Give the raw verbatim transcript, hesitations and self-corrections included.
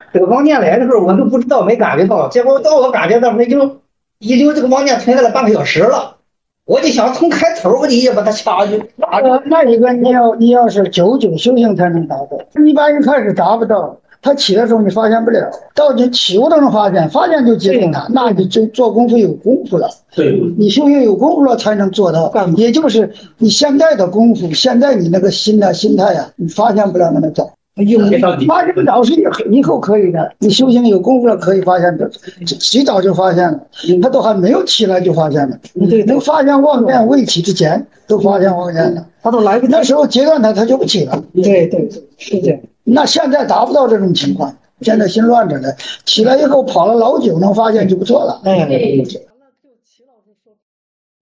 这个往年来的时候我都不知道，没感觉到，结果到我感觉到那就已经这个往年存在了半个小时了。我就想从开头我就也把它掐去。 呃，那一个你要你要是久久修行才能达到，一般一开始达不到，他起的时候你发现不了，到你起悟都能发现，发现就接近他，那你就做功夫有功夫了。 对， 你修行有功夫了才能做到，也就是你现在的功夫，现在你那个心呐、心态呀、你发现不了那么早。发现早是以后可以的，你修行有功夫了可以发现的，起早就发现了，他都还没有起来就发现了。对，能发现妄念未起之前都发现妄念了，他都来不及，那时候阶段他他就不起了。对对对，是这样。那现在达不到这种情况，现在心乱着呢，起来以后跑了老久，能发现就不错了。哎。